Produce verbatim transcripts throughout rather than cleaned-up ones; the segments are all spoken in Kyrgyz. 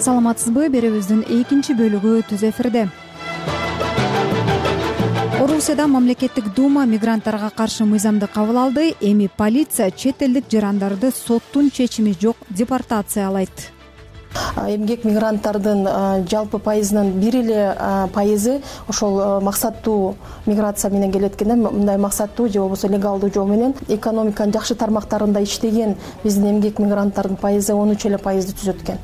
Саламатсызбы, берүүбүздүн экинчи бөлүгү түз эфирде. Орусияда мамлекеттик дума мигранттарга каршы мыйзамды кабыл алды. Эми полиция чет элдик жарандарды соттун чечими жок депортациялайт. Эмгек мигранттардын жалпы пайызынын бир эле пайызы ошол максаттуу миграция менен келет экен. Мындай максаттуу же болбосо легалдуу жол менен экономиканын жакшы тармактарында иштеген биздин эмгек мигранттардын пайызы он үч эле пайызды түзөт экен.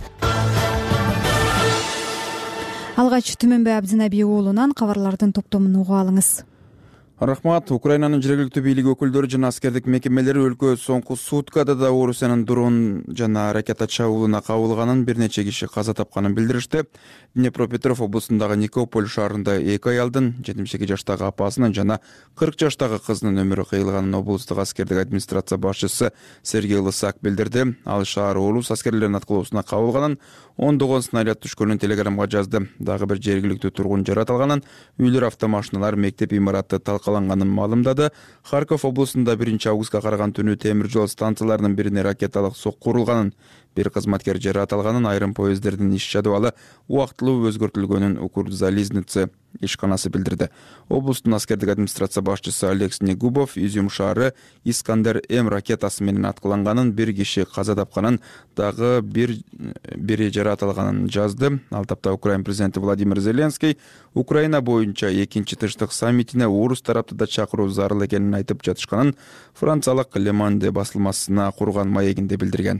Алгач Түмөнбай Абдинаби уулунан кабарлардын топтомун угуп алыңыз. Рахмат. Украинанын жергиликтүү бийлик өкүлдөрү жана аскердик мекемелери өлкө соңку суткада да Орусиянын дрон жана ракета чабуулуна кабылганын, бир нече киши каза тапканын билдиришти. Днепропетровск облусундагы Никополь шаарында эки аялдын жетимиш эки жаштагы апасынын жана кырк жаштагы кызынын өмүрү кыйылганын облустук аскердик администрация башчысы Сергей Лысак билдирди. Ал шаар орус аскерлеринин аткылоосуна кабылганын, ондогон снаряд түшкөнүн телеграмга жазды. Дагы бир жергиликтүү тургун жаратылганын, үйлөр, автомашиналар, мектеп имараты талкаланганын маалымдады. Харьков облусунда биринчи августка караган түнү темир жол станцияларынын бирине ракеталык сокку урулганын, бир кызматкер жаратылганын, айрым поезддердин иш жадыбалы убактылуу өзгөртүлгөнүн Укрзализница ишканасы билдирди. Облустун аскердик администрация башчысы Алекс Негубов Изюм шаары Искандер М ракетасы менен аткыланганын, бир киши каза тапканын, дагы бир бири жаратылганын жазды. Ал тапта Украина президенти Владимир Зеленский Украина боюнча экинчи тынчтык саммитине орус тарапты да чакыруу зарыл экенин айтып жатышканын франциялык Le Monde басылмасына курган маегинде билдирген.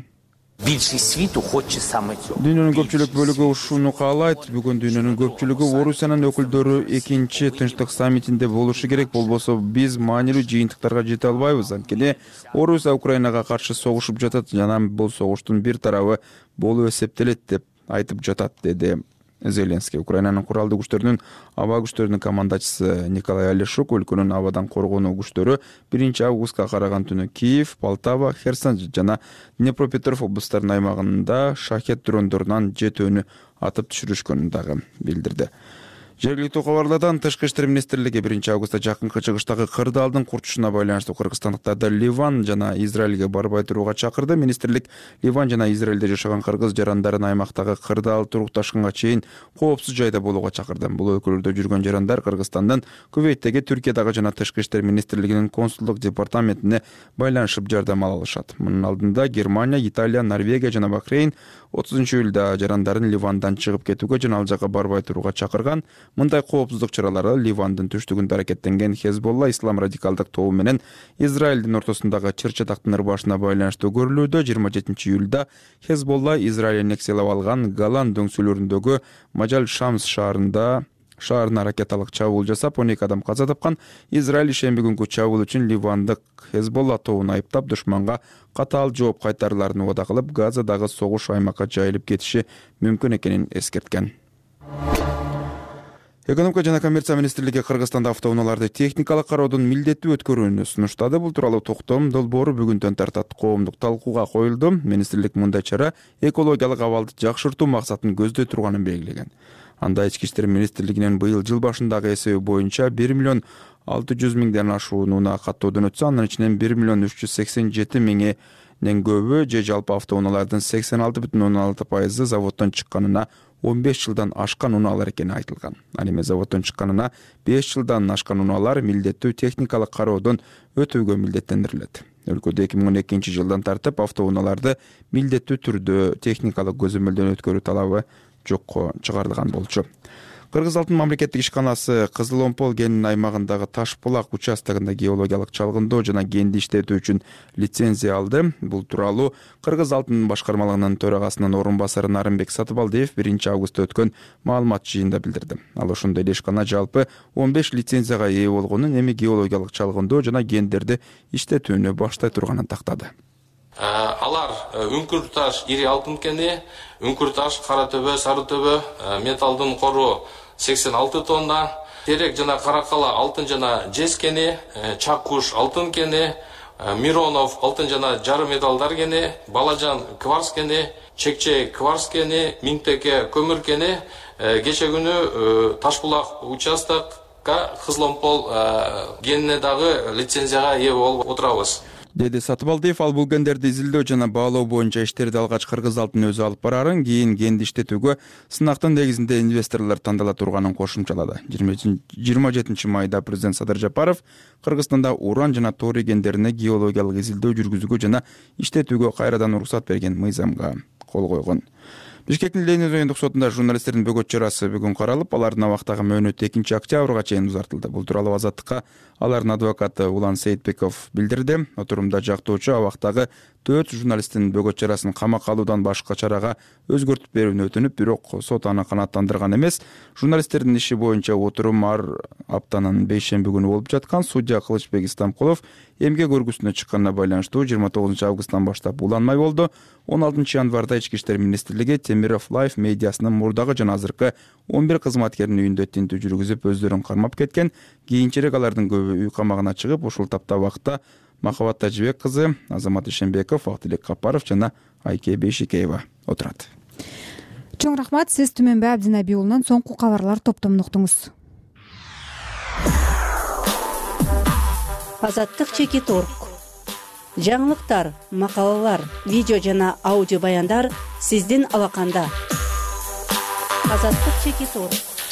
Дүйнөнүн көпчүлүк бөлүгү ушуну каалайт. Бүгүн дүйнөнүн көпчүлүгү Орусиянын өкүлдөрү экинчи тынчтык саммитинде болушу керек. Болбосо биз маанилүү жыйынтыктарга жете албайбыз. Анткени Орусия Украинага каршы согушуп жатат жана бул согуштун бир тарабы болуп эсептелет деп айтып жатат, деди Зеленский. Украинанын куралдуу күчтөрүнүн аба күчтөрүнүн командачысы Николай Алешук өлкөнүн абадан коргонуу күчтөрү биринчи августка караган түнү Киев, Полтава, Херсон жана Днепропетровск облустарынын аймагында шахет дрондорунан жетөөнү атып түшүрүшкөнүн дагы билдирди. Жергиликтүү кабарлардан Тышкы иштер министрлиги биринчи августта жакынкы чыгыштагы кырдаалдын курчушуна байланыштуу кыргызстандыктарды Ливан жана Израилге барбай турууга чакырды. Министрлик Ливан жана Израилде жашаган кыргыз жарандарын аймактагы кырдаал турукташканга чейин коопсуз жайда болууга чакырды. Бул өлкөлөрдө жүргөн жарандар Кыргызстандын Кувейттеги Түркиядагы жана Тышкы иштер министрлигинин консулдук департаментине байланышып жардам ала алышат. Мунун алдында Германия, Италия, Норвегия жана Бахрейн отузунчу июлда жарандарын Ливандан чыгып кетүүгө жана ал жакка барбай турууга чакырган. Мындай коопсуздук чаралары Ливандын түштүгүндө аракеттенген Хезболла ислам радикалдык тобу менен Израилдин ортосундагы чыр-чатактын ырбашына байланыштуу көрүлүүдө. жыйырма жетинчи июлда Хезболла Израиль аннексиялап алган Голан дөңсөлөрүндөгү Мажаль Шамс шаарында шаарына ракеталык чабуул жасап, он эки адам каза тапкан. Израиль ишемби күнкү чабуул үчүн Ливандык Хезболла тобун айыптап, душманга катаал жооп кайтарыларын убада кылып, Газадагы согуш аймакка жайылып кетиши мүмкүн экенин эскерткен. Экономика жана коммерция министрлиги Кыргызстанда автоунааларды техникалык кароодон милдеттүү өткөрүүнү сунуштады. Бул тууралуу токтом долбоору бүгүндөн тартат коомдук талкууга коюлду. Министрлик мындай чара экологиялык абалды жакшыртуу максатын көздөй турганын белгилеген. Анда ички иштер министрлигинин быйыл жыл башындагы эсеби боюнча бир миллион алты жүз миңден ашуун унаа каттоодон өтсө, анын ичинен бир миллион үч жүз сексен жети миңи нен көбү же жалпы автоунаалардын сексен алты бүтүн ондон алты пайызы заводдон чыкканына он беш жылдан ашкан унаалар экени айтылган. Ал эми заводдон чыкканына беш жылдан ашкан унаалар милдеттүү техникалык кароодон өтүүгө милдеттендирилет. Өлкөдө эки миң он экинчи жылдан тартып автоунааларды милдеттүү түрдө техникалык көзөмөлдөн өткөрүү талабы жокко чыгарылган болчу. Кыргыз алтын мамлекеттик ишканасы Кызыл Омпол кенинин аймагындагы Таш булак участогунда геологиялык чалгындоо жана кенди иштетүү үчүн лицензия алды. Бул тууралуу Кыргыз алтын башкармалыгынын төрагасынын орун басары Нарымбек Сатыбалдиев биринчи августта өткөн маалымат жыйынында билдирди. Ал ошондой эле ишкана жалпы он беш лицензияга ээ болгонун, эми геологиялык чалгындоо жана кендерди иштетүүнү баштай турганын тактады. Алар үңкүр таш, ири алтын кени, үңкүр таш, кара төбө, сары төбө, металдын кору сексен алты тонна, терек жана каракала алтын жана жез кени, чаккуш алтын кени, Миронов алтын жана жары металдар кени, Балажан кварц кени, Чекче кварц кени, Миңтеке көмүр кени. Кече күнү Ташбулак участокка Кызыл Омпол кенине дагы лицензияга ээ болуп отурабыз. деди Сатыбалдиев. Ал бул гендерди изилдөө жана баалоо боюнча иштерди алгач кыргыз алдын өзү алып барарын, кийин генди иштетүүгө сынактын негизинде инвесторлор тандала турганын кошумчалады. жыйырма жетинчи майда президент Садыр Жапаров Кыргызстанда уран жана торий гендерине геологиялык изилдөө жүргүзүүгө жана иштетүүгө кайрадан уруксат берген мыйзамга кол койгон. Бишкектин Ленин райондук сотунда журналисттердин бөгөт чарасы бүгүн каралып, алардын абактагы мөөнөтү экинчи октябрга чейин узартылды. Бул тууралуу Азаттыкка алардын адвокаты Улан Сейитбеков билдирди. Отурумда жактоочу абактагы төрт журналисттин бөгөт чарасын камакка алуудан башка чарага өзгөртүп берүүнү өтүнүп, бирок сот аны канааттандырган эмес. Журналисттердин иши боюнча отурум ар аптанын бейшемби күнү болуп жаткан. Судья Кылычбек Истамкулов эмгек өргүсүнө чыкканына байланыштуу жыйырма тогузунчу августтан баштап уланмай болду. он алтынчы январда Ички иштер министрлиги Темиров Лайф медиасынын мурдагы жана азыркы он бир кызматкеринин үйүндө тинтүү жүргүзүп, өздөрүн кармап кеткен. Кийинчерээк алардын көбү үй камагына чыгып, ушул тапта убакта Махабат Тажибек кызы, Азамат Ишенбеков, Актилек Капаров жана Айке Бейшикеева отурат. Чоң рахмат. Сиз Түмөнбай Абдинабий уулунан соңку кабарлар топтомун уктуңуз. Азаттык чекит орг. Жаңылыктар, макалалар, видео жана аудио баяндар сиздин алаканда. Азаттык чекит орг.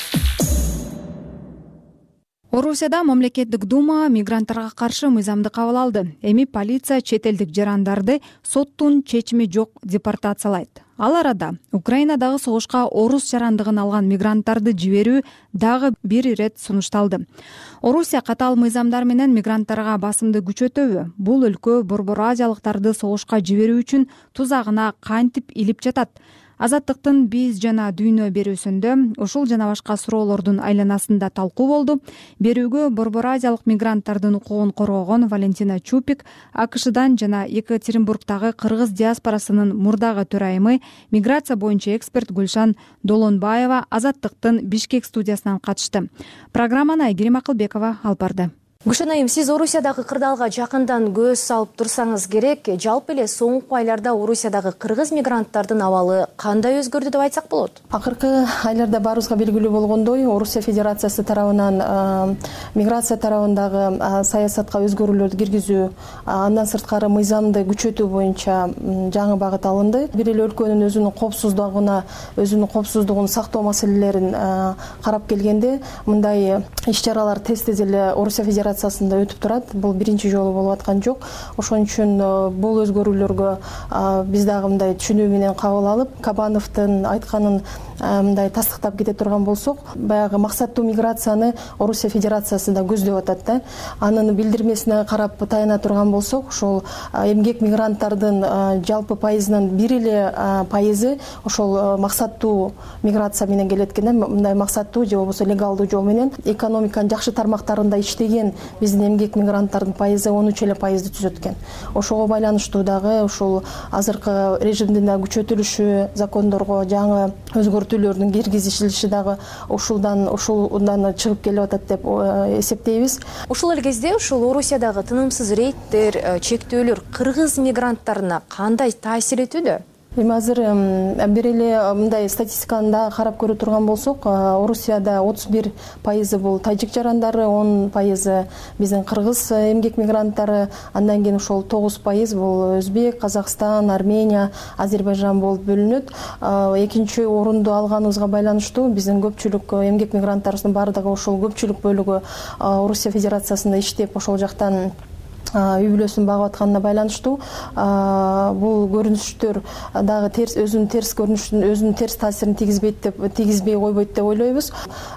Орусияда мамлекеттик дума мигранттарга каршы мыйзамды кабыл алды. Эми полиция чет элдик жарандарды соттун чечими жок депортациялайт. Ал арада Украинадагы согушка орус жарандыгын алган мигранттарды жиберүү дагы бир ирет сунушталды. Орусия катаал мыйзамдар менен мигранттарга басымды күчөтөбү? Бул өлкө Борбор Азиялыктарды согушка жиберүү үчүн тузагына кантип илип жатат? Азаттыктын биз жана дүйнө берүүсүндө ушул жана башка суроолордун айланасында талкуу болду. Берүүгө Борбор Азиялык мигранттардын укугун коргогон Валентина Чупик, АКШдан жана Екатеринбургдагы кыргыз диаспорасынын мурдагы төрайымы, миграция боюнча эксперт Гүлшан Долонбаева Азаттыктын Бишкек студиясынан катышты. Программаны Айгерим Акылбекова алып барды. Гүлшан айым, сиз Орусиядагы кырдаалга жакындан көз салып турсаңыз керек. Жалпы эле соңку айларда Орусиядагы кыргыз мигранттардын абалы кандай өзгөрдү деп айтсак болот? Акыркы айларда баарыбызга белгилүү болгондой, Орусия Федерациясы тарабынан миграция тарабындагы саясатка өзгөрүүлөрдү киргизүү, андан сырткары мыйзамды күчөтүү боюнча жаңы багыт алынды. Бир эле өлкөнүн өзүнүн коопсуздугуна, өзүнүн коопсуздугун сактоо маселелерин карап келгенде, мындай иш-чаралар тез-тез эле Орусия Федерациясы өтүп турат. Бул биринчи жолу болуп аткан жок. Ошон үчүн бул өзгөрүүлөргө биз дагы мындай түшүнүү менен кабыл алып, Кабановдун айтканын мындай тастыктап кете турган болсок, баягы максаттуу миграцияны Орусия Федерациясы да көздөп атат да. Анын билдирмесине карап таяна турган болсок, ошол эмгек мигранттардын жалпы пайызынын бир эле пайызы ошол максаттуу миграция менен келет экен. Мындай максаттуу же болбосо легалдуу жол менен экономиканын жакшы тармактарында иштеген биздин эмгек мигранттардын пайызы он үч эле пайызды түзөт экен. Ошого байланыштуу дагы ушул азыркы режимдин да күчөтүлүшү, закондорго жаңы өзгөртүүлөрдүн киргизилиши дагы ушулдан ушулдан чыгып келип атат деп эсептейбиз. Ушул эле кезде ушул Орусиядагы тынымсыз рейдтер, чектөөлөр кыргыз мигранттарына кандай таасир этүүдө? Эми азыр бир эле мындай статистиканы да карап көрө турган болсок, Орусияда отуз бир пайызы бул тажик жарандары, он пайызы биздин кыргыз эмгек мигранттары, андан кийин ошол тогуз пайыз бул Өзбек, Казакстан, Армения, Азербайжан болуп бөлүнөт. Экинчи орунду алганыбызга байланыштуу биздин көпчүлүк эмгек мигранттарыбыздын баардыгы ошол көпчүлүк бөлүгү Орусия Федерациясында иштеп, ошол жактан үй бүлөсүн багып атканына байланыштуу бул көрүнүштөр дагы терс өзүнүн терс көрүнүшүн өзүнүн терс таасирин тийгизбейт деп тийгизбей койбойт деп ойлойбуз.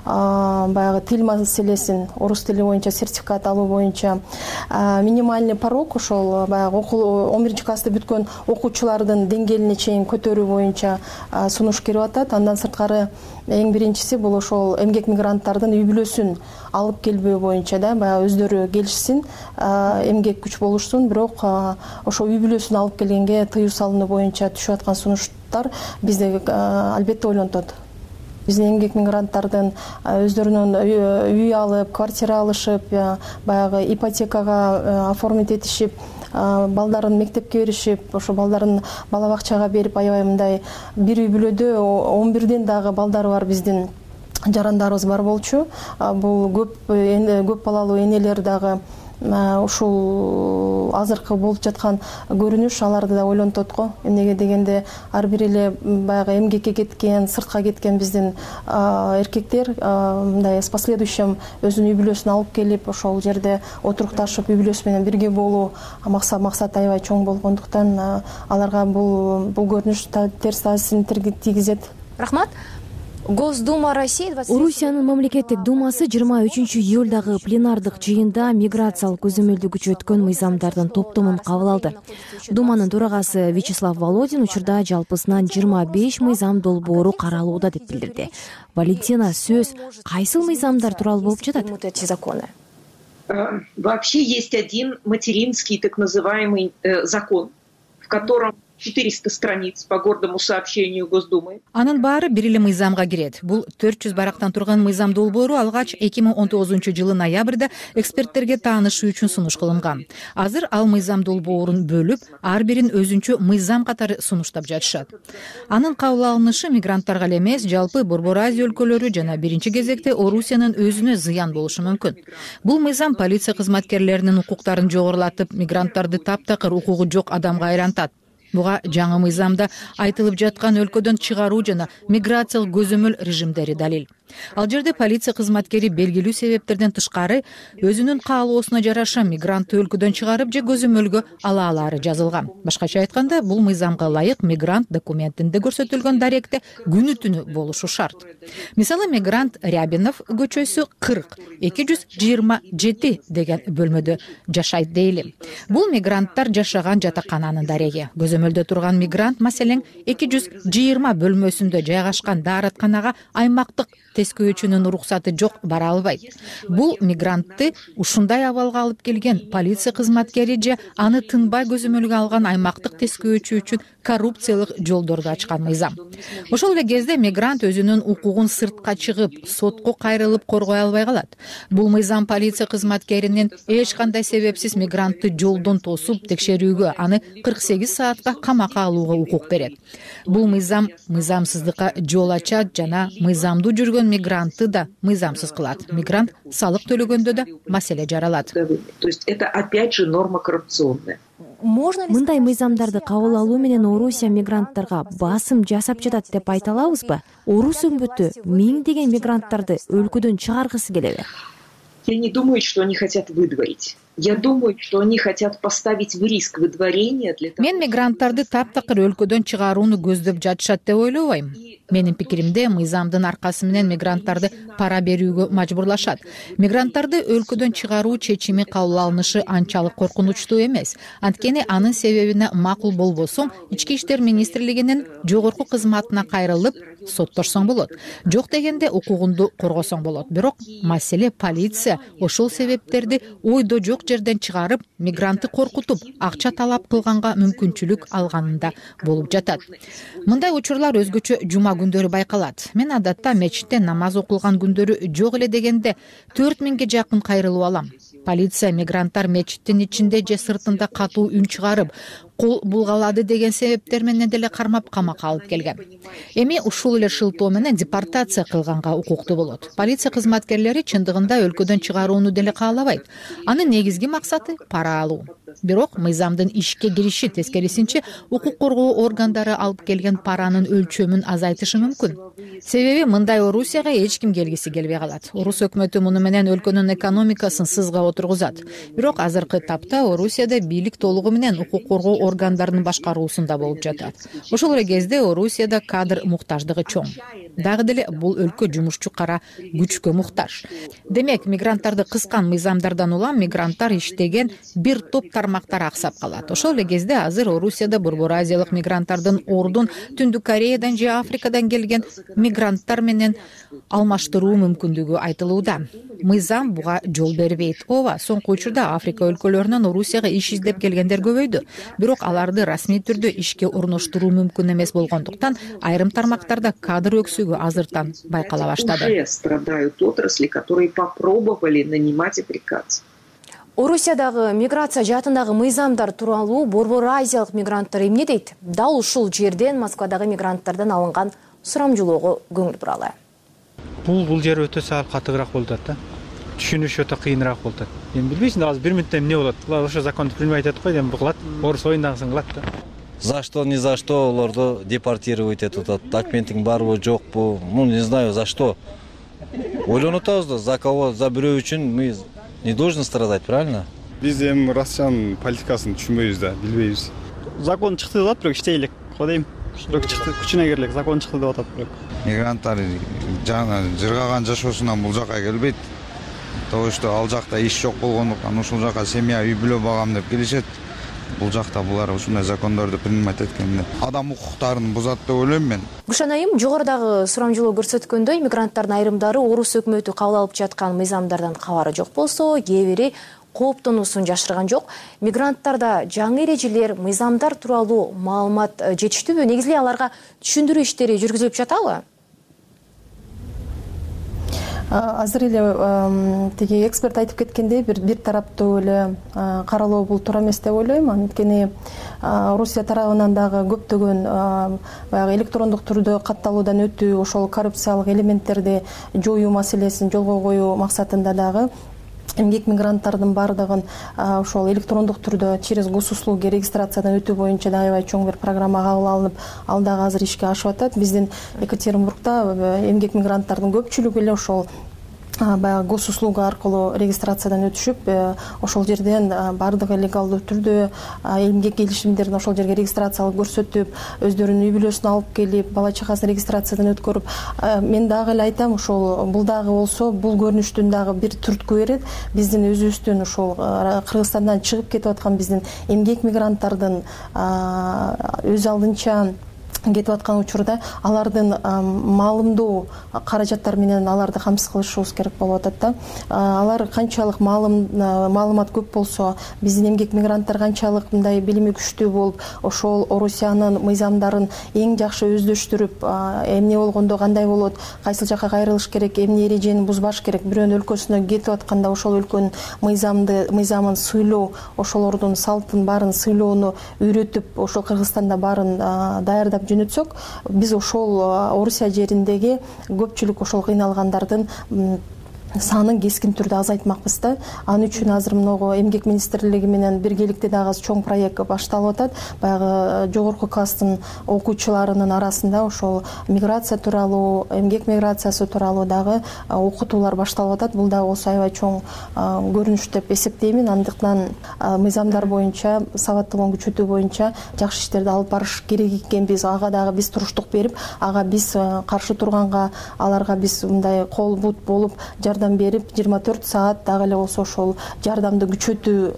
Баягы тил маселесин орус тили боюнча сертификат алуу боюнча минимальный порог ошол баягы он биринчи классты бүткөн окуучулардын деңгээлине чейин көтөрүү боюнча сунуш кирип атат. Андан сырткары эң биринчиси бул ошол эмгек мигранттардын үй бүлөсүн алып келбөө боюнча да баягы өздөрү келишсин, эмгек күч болушсун, бирок ошо үй бүлөсүн алып келгенге тыюу салынуу боюнча түшүп аткан сунуштар бизди албетте ойлонтот. Биздин эмгек мигранттардын өздөрүнүн үй алып, квартира алышып, баягы ипотекага оформить этишип, балдарын мектепке беришип, ошо балдарын бала бакчага берип, аябай мындай бир үй бүлөдө он бирден дагы балдары бар биздин жарандарыбыз бар болчу. Бул көп көп балалуу энелер дагы ушул азыркы болуп жаткан көрүнүш аларды да ойлонтот го. Эмнеге дегенде ар бир эле баягы эмгекке кеткен, сыртка кеткен биздин эркектер мындай с последующим өзүнүн үй бүлөсүн алып келип ошол жерде отурукташып үй бүлөсү менен бирге болуу максат максат аябай чоң болгондуктан аларга бул бул көрүнүш терс таасирин тийгизет. Рахмат. Госдума России Орусиянын мамлекеттик думасы жыйырма үчүнчү июлдагы пленардык жыйында миграциялык көзөмөлдү күчөткөн мыйзамдардын топтомун кабыл алды. Думанын төрагасы Вячеслав Володин учурда жалпысынан жыйырма беш мыйзам долбоору каралууда деп билдирди. Валентина, сөз кайсыл мыйзамдар тууралуу болуп жатат? Вообще есть один материнский так называемый э, закон, в котором четыреста страниц по гордому сообщению Госдумы. Анын баары бир эле мыйзамга кирет. Бул төрт жүз барактан турган мыйзам долбоору алгач эки миң он тогузунчу жылы ноябрда эксперттерге таанышуу үчүн сунуш кылынган. Азыр ал мыйзам долбоорун бөлүп, ар бирин өзүнчө мыйзам катары сунуштап жатышат. Анын кабыл алынышы мигранттарга эле эмес, жалпы Борбор Азия өлкөлөрү жана биринчи кезекте Орусиянын өзүнө зыян болушу мүмкүн. Бул мыйзам полиция кызматкерлеринин укуктарын жогорулатып, мигранттарды таптакыр укугу жок адамга айлантат. Буга жаңы мыйзамда айтылып жаткан өлкөдөн чыгаруу жана миграциялык көзөмөл режимдери далил. Ал жерде полиция кызматкери белгилүү себептерден тышкары өзүнүн каалоосуна жараша мигрантты өлкөдөн чыгарып же көзөмөлгө ала алары жазылган. Башкача айтканда, бул мыйзамга ылайык мигрант документинде көрсөтүлгөн даректе күнү түнү болушу шарт. Мисалы, мигрант Рябинов көчөсү кырк эки жүз жыйырма жети деген бөлмөдө жашайт дейли. Бул мигранттар жашаган жатакананын дареги. Көзөмөлдө турган мигрант маселен эки жүз жыйырма бөлмөсүндө жайгашкан дааратканага аймактык тескөөчүнүн уруксаты жок бара албайт. Бул мигрантты ушундай абалга алып келген полиция кызматкери же аны тынбай көзөмөлгө алган аймактык тескөөчү үчүн коррупциялык жолдорду ачкан мыйзам. Ошол эле кезде мигрант өзүнүн укугун сыртка чыгып, сотко кайрылып коргой албай калат. Бул мыйзам полиция кызматкеринин эч кандай себепсиз мигрантты жолдон тосуп текшерүүгө, аны кырк сегиз саатка камакка алууга укук берет. Бул мыйзам мыйзамсыздыкка жол ачат жана мыйзамдуу жүргөн мигрантты да мыйзамсыз кылат. Мигрант салык төлөгөндө да маселе жаралат. То есть это опять же норма коррупционная. Мындай мыйзамдарды кабыл алуу менен Орусия мигранттарга басым жасап жатат деп айта алабызбы? Орус өкмөтү миңдеген мигранттарды өлкөдөн чыгаргысы келеби? Я не думаю, что они хотят выдворить. Я думаю, что они хотят поставить в риск выдворения для того. Мен мигранттарды таптакыр өлкөдөн чыгарууну көздөп жатышат деп ойлобойм. Менин пикиримде, мыйзамдын аркасы менен мигранттарды пара берүүгө мажбурлашат. Мигранттарды өлкөдөн чыгаруу чечими кабыл алынышы анчалык коркунучтуу эмес. Анткени анын себебине макул болбосоң, Ички иштер министрлигинин жогорку кызматына кайрылып соттошсоң болот. Жок дегенде укугунду коргосоң болот. Бирок маселе полиция ошол себептерди ойдо жок жерден чыгарып, мигрантты коркутуп, акча талап кылганга мүмкүнчүлүк алганында болуп жатат. Мындай учурлар өзгөчө жума күндөрү байкалат. Мен адатта мечитте намаз окулган күндөрү жок эле дегенде төрт миңге жакын кайрылып алам. Полиция мигранттар мечиттин ичинде же сыртында катуу үн чыгарып, кол булгалады деген себептер менен деле кармап камакка алып келген. Эми ушул эле шылтоо менен депортация кылганга укуктуу болот. Полиция кызматкерлери чындыгында өлкөдөн чыгарууну деле каалабайт. Анын негизги максаты пара алуу. Бирок мыйзамдын ишке кириши тескерисинче укук коргоо органдары алып келген паранын өлчөмүн азайтышы мүмкүн. Себеби мындай Орусияга эч ким келгиси келбей калат. Орус өкмөтү муну менен өлкөнүн экономикасын сызга отургузат. Бирок азыркы тапта Орусияда бийлик толугу менен укук коргоо органдарынын башкаруусунда болуп жатат. Ошол эле кезде Орусияда кадр муктаждыгы чоң. Дагы деле бул өлкө жумушчу кара күчкө муктаж. Демек, мигранттарды кыскан мыйзамдардан улам мигранттар иштеген бир топ тармактар аксап калат. Ошол эле кезде азыр Орусияда Борбор Азиялык мигранттардын ордун Түндүк Кореядан же Африкадан келген мигранттар менен алмаштыруу мүмкүндүгү айтылууда. Мыйзам буга жол бербейт. Ооба, соңку учурда Африка өлкөлөрүнөн Орусияга иш издеп келгендер көбөйдү. Бирок аларды расмий түрдө ишке орноштуруу мүмкүн эмес болгондуктан айрым тармактарда кадр өксүгү азыртан байкала баштады. Уже страдают отрасли, которые попробовали нанимать африканцев. Орусиядагы миграция жаатындагы мыйзамдар тууралуу Борбор Азиялык мигранттар эмне дейт? Дал ушул жерден Москвадагы мигранттардан алынган сурамжылоого көңүл буралы. Бул бул жер өтө саал катыгыраак болуп атат да. түшүнүш өтө кыйыныраак болуп атат. Эми билбейсиң, азыр бир мүнөттөн эмне болот. Булар ошо законду билбей айтат го, эми кылат, орус оюндагысын кылат да. За что, ни за что олорду депортировать этип атат. Документиң барбы, жокпу? Ну, не знаю, за что. Ойлонуп атабыз да, за кого, за бирөө үчүн мы не должны страдать, правильно? Биз эми Россиянын политикасын түшүнбөйбүз да, билбейбиз. Закон чыкты деп атат, бирок иштей элек, кодейм. Бирок чыкты, күчүнө кирлек, закон чыкты деп атат бирок. Мигранттар жана жыргаган жашоосунан бул жака келбейт. То что ал жакта иш жок болгондуктан ушул жака семья, үй бүлө багам деп келишет. Бул жакта булар ушундай закондорду принимать эткенде адам укуктарын бузат деп ойлойм мен. Гүлшан айым, жогорудагы сурамжылоо көрсөткөндөй, мигранттардын айрымдары орус өкмөтү кабыл алып жаткан мыйзамдардан кабары жок болсо, кээ бири кооптонуусун жашырган жок. Мигранттарда жаңы эрежелер, мыйзамдар тууралуу маалымат жетиштүүбү? Негизи аларга түшүндүрүү иштери жүргүзүлүп жатабы? Азыр эле тиги эксперт айтып кеткендей, бир бир тараптуу эле каралоо бул туура эмес деп ойлойм. Анткени Русия тарабынан дагы көптөгөн баягы электрондук түрдө катталуудан өтүү, ошол коррупциялык элементтерди жоюу маселесин жолго коюу максатында дагы эмгек мигранттардын баардыгын ошол электрондук түрдө через госуслуги регистрациядан өтүү боюнча да аябай чоң бир программа кабыл алынып, ал дагы азыр ишке ашып атат. Биздин Екатеринбургда эмгек мигранттардын көпчүлүгү эле ошол баягы госуслуга аркылуу регистрациядан өтүшүп, ошол жерден баардыгы легалдуу түрдө эмгек келишимдерин ошол жерге регистрациялык көрсөтүп, өздөрүнүн үй бүлөсүн алып келип, бала чакасын регистрациядан өткөрүп, мен дагы эле айтам, ошол бул дагы болсо, бул көрүнүштүн дагы бир түрткү берет. Биздин өзүбүздүн ошол Кыргызстандан чыгып кетип аткан биздин эмгек мигранттардын өз алдынча кетип аткан учурда алардын маалымдоо каражаттары менен аларды камсыз кылышыбыз керек болуп атат да. Алар канчалык маалымат көп болсо, биздин эмгек мигранттар канчалык мындай билими күчтүү болуп, ошол Орусиянын мыйзамдарын эң жакшы өздөштүрүп, эмне болгондо кандай болот, кайсыл жака кайрылыш керек, эмне эрежени бузбаш керек, бирөөнүн өлкөсүнө кетип атканда ошол өлкөнүн мыйзамды мыйзамын сыйлоо, ошолордун салтын баарын сыйлоону үйрөтүп, ошол Кыргызстанда баарын даярдап жөнөтсөк, биз ошол Орусия жериндеги көпчүлүк ошол кыйналгандардын санын кескин түрдө азайтмакпыз да. Ал үчүн азыр многу эмгек министрлиги менен биргеликте дагы чоң проект башталып атат. Баягы жогорку класстын окуучуларынын арасында ошол миграция тууралуу, эмгек миграциясы тууралуу дагы окутуулар башталып атат. Бул дагы болсо аябай чоң көрүнүш деп эсептеймин. Андыктан мыйзамдар боюнча, сабаттуулугун күчөтүү боюнча жакшы иштерди алып барыш керек экенбиз. Ага дагы биз туруштук берип, ага биз каршы турганга, аларга биз мындай кол бут болуп жардам берип, жыйырма төрт саат дагы эле болсо ошол жардамды күчөтүү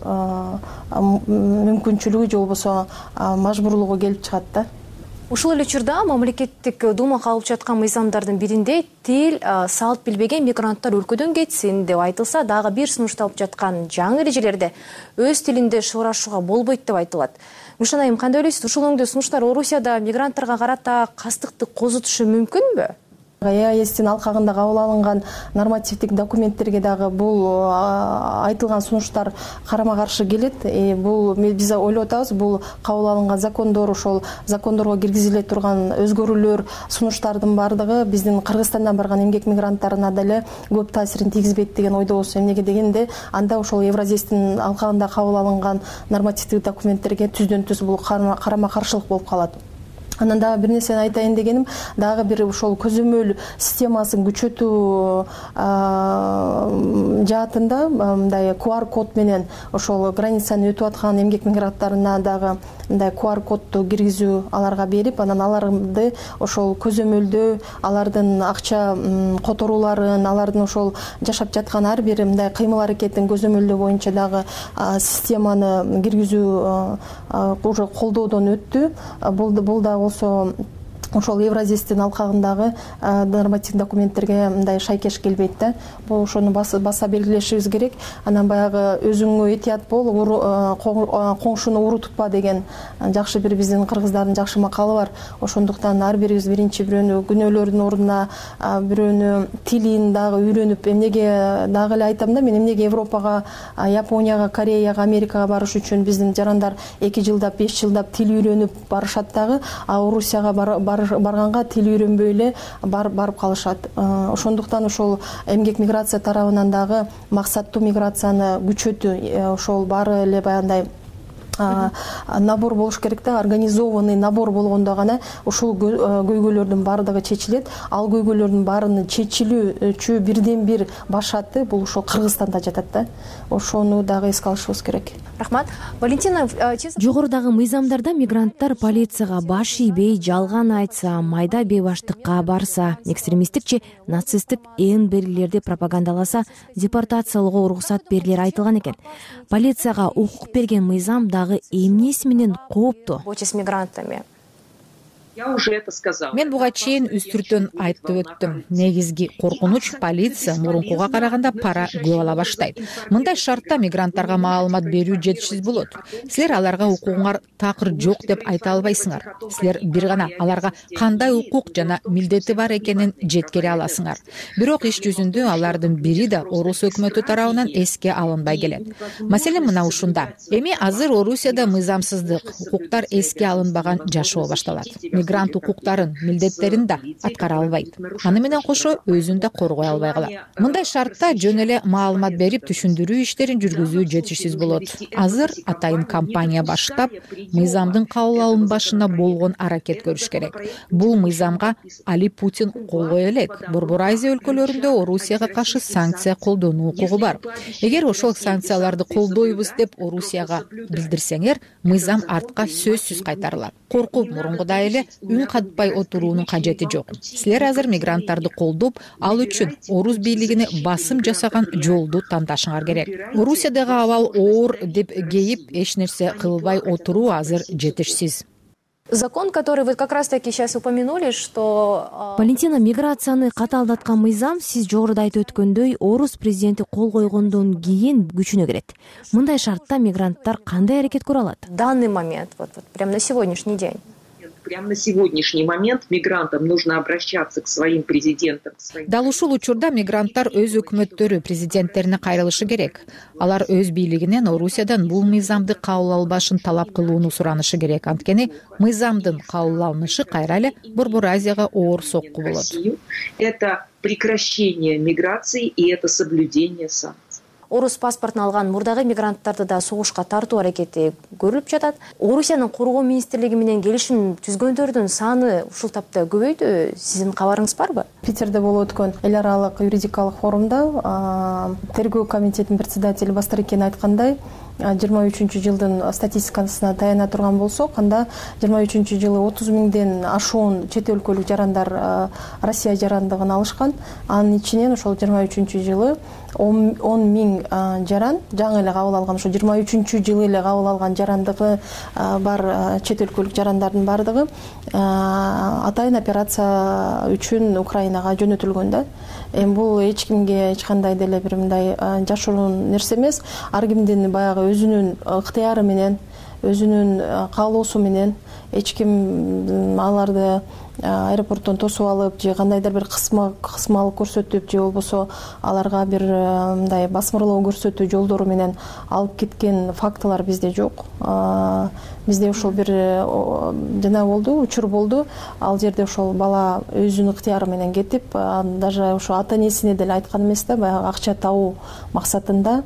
мүмкүнчүлүгү же болбосо мажбурлугу келип чыгат да. Ушул эле учурда мамлекеттик дума кабыл жаткан мыйзамдардын биринде тил, салт билбеген мигранттар өлкөдөн кетсин деп айтылса, дагы бир сунушталып жаткан жаңы эрежелерде өз тилинде шуурашууга болбойт деп айтылат. Гүлшан айым, кандай ойлойсуз? Ушул оңдоо сунуштар Орусияда мигранттарга карата кастыкты козутушу мүмкүнбү? ЕАЭСтин алкагында кабыл алынган нормативдик документтерге дагы бул айтылган сунуштар карама-каршы келет. Бул биз ойлоп атабыз, бул кабыл алынган закондор, ошол закондорго киргизиле турган өзгөрүүлөр, сунуштардын баардыгы биздин Кыргызстандан барган эмгек мигранттарына деле көп таасирин тийгизбейт деген ойдобуз. Эмнеге дегенде, анда ошол Евразэстин алкагында кабыл алынган нормативдик документтерге түздөн түз бул карама-каршылык болуп калат. Анан дагы бир нерсени айтайын дегеним, дагы бир ошол көзөмөл системасын күчөтүү жаатында мындай ку ар код менен ошол границаны өтүп аткан эмгек мигранттарына дагы мындай ку ар кодду киргизүү аларга берип, анан аларды ошол көзөмөлдөө, алардын акча которууларын, алардын ошол жашап жаткан ар бир мындай кыймыл аракетин көзөмөлдөө боюнча дагы системаны киргизүү уже колдоодон өттү. Бул да болсо ошол Евразэстин алкагындагы нормативдик документтерге мындай шайкеш келбейт да. Бул ошону баса белгилешибиз керек. Анан баягы өзүңө этият бол, коңшуну урутпа деген жакшы бир биздин кыргыздардын жакшы макалы бар. Ошондуктан ар бирибиз биринчи бирөөнү күнөөлөрдүн ордуна бирөөнү тилин дагы үйрөнүп, эмнеге дагы эле айтам да, мен эмнеге Европага, Японияга, Кореяга, Америкага барыш үчүн биздин жарандар эки жылдап, беш жылдап тил үйрөнүп барышат дагы, а Орусияга бар барганга тил үйрөнбөй эле барып калышат. Ошондуктан ошол эмгек миграция тарабынан дагы максаттуу миграцияны күчөтүү, ошол баары эле баягындай набор болуш керек да, организованный набор болгондо гана ушул көйгөйлөрдүн баардыгы чечилет. Ал көйгөйлөрдүн баарынын чечилүүчү бирден бир баш аты бул ошол Кыргызстанда жатат да. Ошону дагы эске алышыбыз керек. Рахмат. Валентина, жогорудагы мыйзамдарда мигранттар полицияга баш ийбей, жалган айтса, майда бейбаштыкка барса, экстремисттик же нацисттик эн берилерди пропагандаласа, депортациялоого уруксат берилери айтылган экен. Полицияга укук берген мыйзам дагы эмнеси менен кооптуу? С мигрантами. Я уже это сказала. Мен буга чейин үстүртөн айтып өттүм. Негизги коркунуч полиция мурункуга караганда пара көп ала баштайт. Мындай шартта мигранттарга маалымат берүү жетишсиз болот. Силер аларга укугуңар такыр жок деп айта албайсыңар. Силер бир гана аларга кандай укук жана милдети бар экенин жеткире аласыңар. Бирок иш жүзүндө алардын бири да Орус өкмөтү тарабынан эске алынбай келет. Маселе мына ушунда. Эми азыр Орусияда мыйзамсыздык, укуктар эске алынбаган жашоо башталат. Мигрант укуктарын, милдеттерин да аткара албайт. Аны менен кошо өзүн да коргой албай калат. Мындай шартта жөн эле маалымат берип түшүндүрүү иштерин жүргүзүү жетишсиз болот. Азыр атайын кампания баштап, мыйзамдын кабыл алынбашына болгон аракет көрүш керек. Бул мыйзамга Али Путин кол кое элек. Борбор Азия өлкөлөрүндө Орусияга каршы санкция колдонуу укугу бар. Эгер ошол санкцияларды колдойбуз деп Орусияга билдирсеңер, мыйзам артка сөзсүз кайтарылат. Коркуп мурунгудай эле үн катпай отуруунун кажети жок. Силер азыр мигранттарды колдоп, ал үчүн Орус бийлигине басым жасаган жолду тандашыңар керек. Орусиядагы абал оор деп кейип, эч нерсе кылбай отуруу азыр жетишсиз. Закон, который вы как раз-таки сейчас упомянули, что... Валентина, миграцияны каталдаткан мыйзам сиз жогоруда айтып өткөндөй Орус президенти кол койгондон кийин күчүнө кирет. Мындай шартта мигранттар кандай аракет көрө алат? В данный момент, вот, вот прямо на сегодняшний день. Прямо на сегодняшний момент мигрантам нужно обращаться к своим президентам. Дал ушул учурда мигранттар өз өкмөттөрү, президенттерине кайрылышы керек. Алар өз бийлигинен Орусиядан бул мыйзамды кабыл албашын талап кылууну суранышы керек. Анткени мыйзамдын кабыл алынышы кайра эле Борбор Азияга оор сокку болот. Это прекращение миграции и это соблюдение санкций. Орус паспортун алган мурдагы мигранттарды да согушка тартуу аракети көрүлүп жатат. Орусиянын коргоо министрлиги менен келишим түзгөндөрдүн саны ушул тапта көбөйдү. Сиздин кабарыңыз барбы? Питерде болуп өткөн эл аралык юридикалык форумда тергөө комитетинин председатели Бастырыкен айткандай, жыйырма үчүнчү жылдын статистикасына таяна турган болсок, анда жыйырма үчүнчү жылы отуз миңден ашуун чет өлкөлүк жарандар Россия жарандыгын алышкан. Анын ичинен ошол жыйырма үчүнчү жылы он миң жаран жаңы эле кабыл алган, ошо жыйырма үчүнчү жылы эле кабыл алган жарандыгы бар чет өлкөлүк жарандардын бардыгы атайын операция үчүн Украинага жөнөтүлгөн да. Эми бул эч кимге эч кандай деле бир мындай жашыруун нерсе эмес. Ар кимдин баягы өзүнүн ыктыяры менен, өзүнүн каалоосу менен эч ким аларды аэропорттон тосуп алып же кандайдыр бир кысмалык көрсөтүп же болбосо аларга бир мындай басмырлоо көрсөтүү жолдору менен алып кеткен фактылар бизде жок. Бизде ошол бир жана болду, учур болду. Ал жерде ошол бала өзүнүн ыктыяры менен кетип, даже ошо ата энесине деле айткан эмес да, баягы акча табуу максатында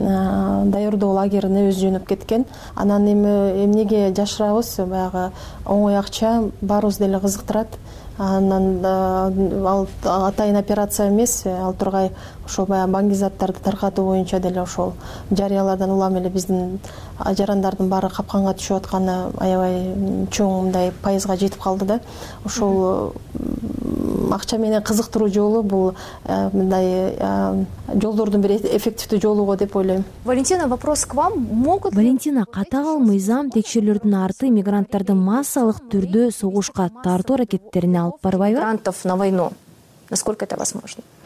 даярдоо лагерине өзү жөнөп кеткен. Анан эми эмнеге жашырабыз, баягы оңой акча баарыбыз деле кызыктырат. Анан ал атайын операция эмес, ал тургай ошол баягы баңгизаттарды таркатуу боюнча деле ошол жарыялардан улам эле биздин жарандардын баары капканга түшүп атканы аябай чоң мындай пайызга жетип калды да. Ошол акча менен кызыктыруу жолу бул мындай жолдордун бир эффективдүү жолу го деп ойлойм. Валентина, вопрос к вам. Могут... Валентина, катагал мыйзам текшерүүлөрдүн арты мигранттарды массалык түрдө согушка тартуу аракеттерине алып барбайбы? Мигрантов на войну. Насколько это возможно?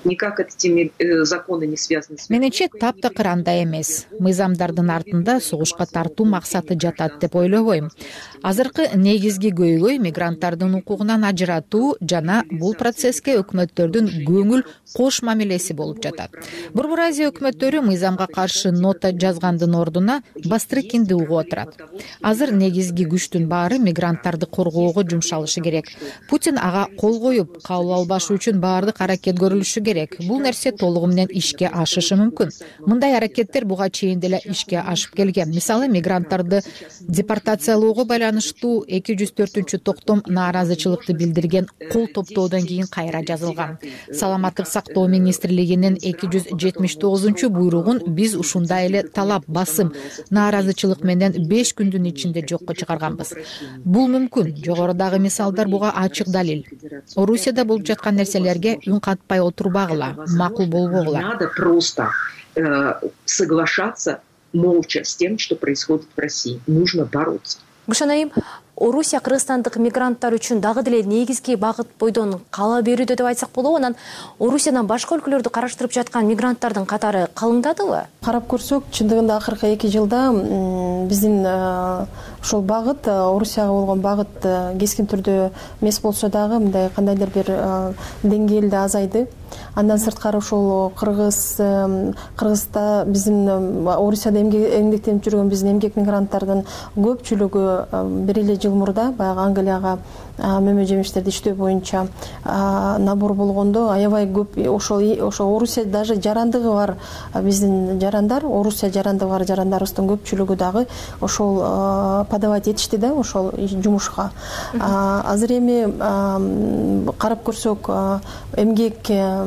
никак этими законы не связаны. Менимче таптакыр андай эмес. Мыйзамдардын артында согушка тартуу максаты жатат деп ойлобойм. Азыркы негизги көйгөй мигранттардын укугунан ажыратуу жана бул процесске өкмөттөрдүн көңүл кош мамилеси болуп жатат. Борбор Азия өкмөттөрү мыйзамга каршы нота жазгандын ордуна Бастрыкинди угуп отурат. Азыр негизги күчтүн баары мигранттарды коргоого жумшалышы керек. Путин ага кол коюп, кабыл албаш үчүн баардык аракет көрүлүшү керек. Бул нерсе толугу менен ишке ашышы мүмкүн. Мындай аракеттер буга чейин деле ишке ашып келген. Мисалы, мигранттарды депортациялоого байланыштуу эки жүз төртүнчү токтом нааразычылыкты билдирген кол топтоодон кийин кайра жазылган. Саламаттык сактоо министрлигинин эки жүз жетимиш тогузунчу буйругун биз ушундай эле талап, басым, нааразычылык менен беш күндүн ичинде жокко чыгарганбыз. Бул мүмкүн. Жогорудагы мисалдар буга ачык далил. Орусияда болуп жаткан нерселерге үн катпай отурбагыла, макул болбогула. Надо просто э, соглашаться молча с тем, что происходит в России. Нужно бороться. Гүлшан айым, Орусия кыргызстандык мигранттар үчүн дагы деле негизги багыт бойдон кала берүүдө деп айтсак болобу. Анан Орусиядан башка өлкөлөрдү караштырып жаткан мигранттардын катары калыңдадыбы? Карап көрсөк, чындыгында акыркы эки жылда биздин ошол багыт, Орусияга болгон багыт кескин түрдө эмес болсо дагы мындай кандайдыр бир деңгээлде азайды. Андан сырткары ошол Кыргыз Кыргызда биздин Орусияда эмгектенип жүргөн биздин эмгек мигранттардын көпчүлүгү бир эле жыл мурда баягы Англияга мөмө жемиштерди иштөө боюнча набор болгондо аябай көп ошол ошол Орусия даже жарандыгы бар биздин жарандар, Орусия жарандыгы бар жарандарыбыздын көпчүлүгү дагы ошол подавать этишти да ошол жумушка. Азыр эми карап көрсөк, эмгек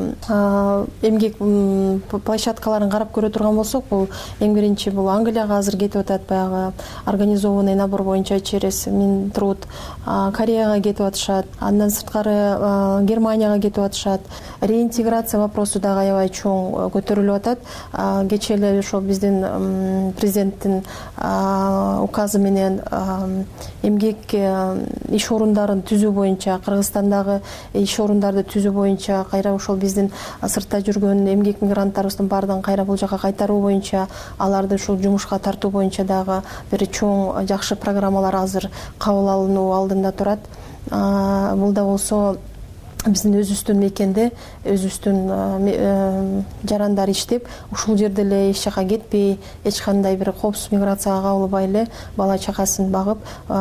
эмгек площадкаларын карап көрө турган болсок, бул эң биринчи бул Англияга азыр кетип атат, баягы организованный набор боюнча через Минтруд, Кореяга кетип атышат, андан сырткары Германияга кетип атышат. Реинтеграция вопросу дагы аябай чоң көтөрүлүп атат. Кечээ эле ошол биздин президенттин указы менен эмгек иш орундарын түзүү боюнча, Кыргызстандагы иш орундарды түзүү боюнча, кайра ошол биздин сыртта жүргөн эмгек мигранттарыбыздын баардыгын кайра бул жака кайтаруу боюнча, аларды ушул жумушка тартуу боюнча дагы бир чоң жакшы программалар азыр кабыл алынуу алдында турат. Бул да болсо биздин өзүбүздүн мекенде өзүбүздүн жарандар иштеп, ушул жерде эле эч жака кетпей, эч кандай бир коопсуз миграцияга кабылбай эле бала чакасын багып,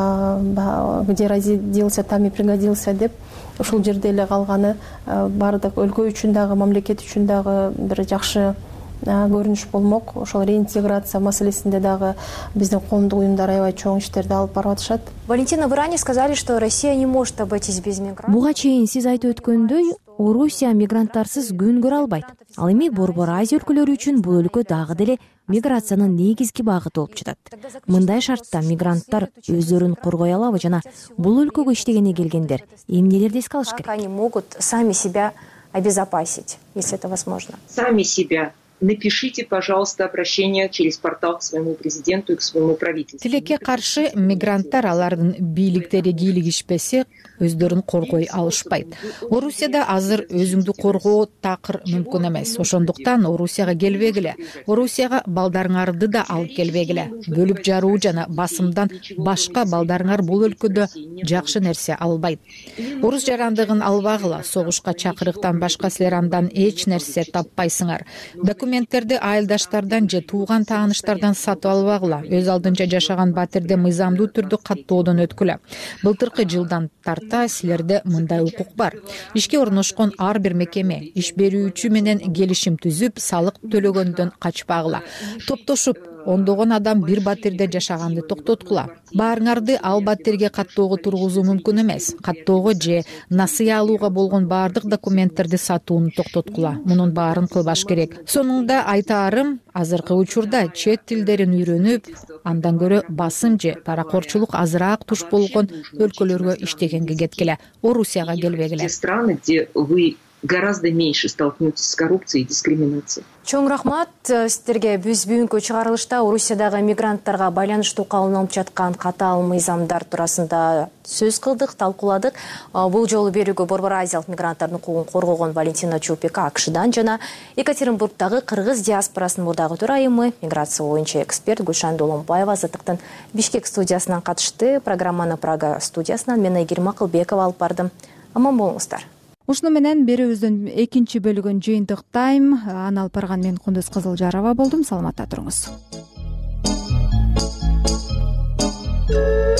где родился, там и пригодился деп ушул жерде эле калганы баардык өлкө үчүн дагы, мамлекет үчүн дагы бир жакшы көрүнүш болмок. Ошол реинтеграция маселесинде дагы биздин коомдук уюмдар аябай чоң иштерди алып барып атышат. Валентина, вы ранее сказали, что Россия не может обойтись без мигрантов. Буга чейин сиз айтып өткөндөй, Орусия мигранттарсыз күн көрө албайт. Ал эми Борбор Азия өлкөлөрү үчүн бул өлкө дагы деле миграциянын негизги багыты болуп жатат. Мындай шартта мигранттар өздөрүн коргой алабы жана бул өлкөгө иштегене келгендер эмнелерди эске алыш керек? Как они могут сами себя обезопасить, если это возможно? Сами себя. Напишите, пожалуйста, обращение через портал к своему президенту и к своему правительству. Тилекке каршы мигранттар алардын бийликтери кийлигишпесе өздөрүн коргой алышпайт. Орусияда азыр өзүңдү коргоо такыр мүмкүн эмес. Ошондуктан Орусияга келбегиле. Орусияга балдарыңарды да алып келбегиле. Бөлүп жаруу жана басымдан башка балдарыңар бул өлкөдө жакшы нерсе албайт. Орус жарандыгын албагыла. Согушка чакырыктан башка силер андан эч нерсе таппайсыңар. Документтерди айылдаштардан же тууган тааныштардан сатып албагыла. Өз алдынча жашаган батирде мыйзамдуу түрдө каттоодон өткүлө. Былтыркы жылдан тарта силерде мындай укук бар. Ишке орношкон ар бир мекеме иш берүүчү менен келишим түзүп, салык төлөгөндөн качпагыла. Топтошуп ондогон адам бир батирде жашаганды токтоткула. Баарыңарды ал батирге каттоого тургузуу мүмкүн эмес. Каттоого же насыя алууга болгон баардык документтерди сатууну токтоткула. Мунун баарын кылбаш керек. Сонунда айтаарым, азыркы учурда чет тилдерин үйрөнүп, андан көрө басым же паракорчулук азыраак туш болгон өлкөлөргө иштегенге кеткиле. Орусияга келбегиле. Те страны, где вы гораздо меньше столкнетесь с коррупцией и дискриминацией. Чоң рахмат сиздерге. Биз бүгүнкү чыгарылышта Орусиядагы мигранттарга байланыштуу кабыл алынып жаткан катаал мыйзамдар туурасында сөз кылдык, талкууладык. Бул жолу берүүгө Борбор Азиялык мигранттардын укугун коргогон Валентина Чупека АКШдан жана Екатеринбургдагы кыргыз диаспорасынын мурдагы төрайымы, миграция боюнча эксперт Гүлшан Долонбаева Азаттыктын Бишкек студиясынан катышты. Программаны Прага студиясынан мен Айгерим Акылбекова алып бардым. Аман болуңуздар. Ушуну менен берүүбүздүн экинчи бөлүгүн жыйынтыктайм. Аны алып барган мен Кундуз Кызылжарова болдум. Саламатта туруңуз.